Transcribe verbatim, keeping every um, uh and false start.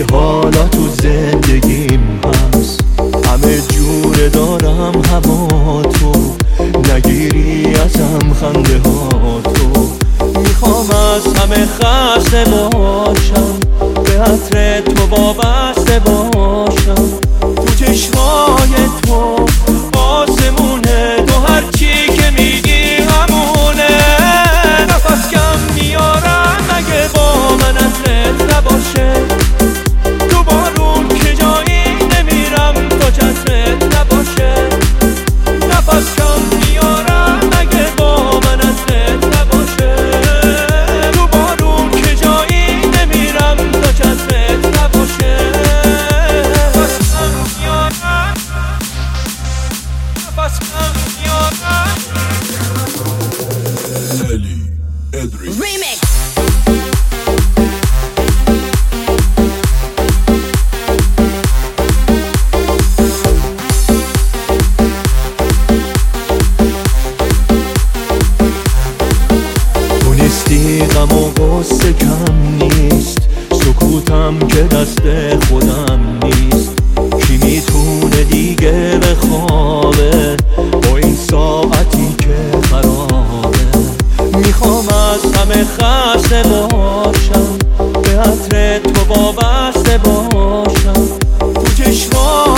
حالا تو زندگیم هست، همه جوره دارم هوا تو، نگیری ازم خنده ها تو. میخوام از همه خسته باشم، به عطر تو وابسته باشم، تو چشمای تو آسمونه، تو هرچی که میگی همونه. نفس کم میارم اگه با من عطرت نباشه، تو بارون که جایی نمیرم تا چترت نباشه. نفس کم میارم اگه با من عطرت نباشه، تو بارون که جایی نمیرم تا چترت نباشه. نفس کم میارم، نفس کم میارم. Nelly Edris Remix. تو نیستی غم و غصه کم نیست، سکوتم که دست خودم نیست. کی میتونه دیگه بخوابه با این ساعتی که خرابه؟ میخوام از همه خسته باشم، به عطر تو وابسته باشم، تو چشمات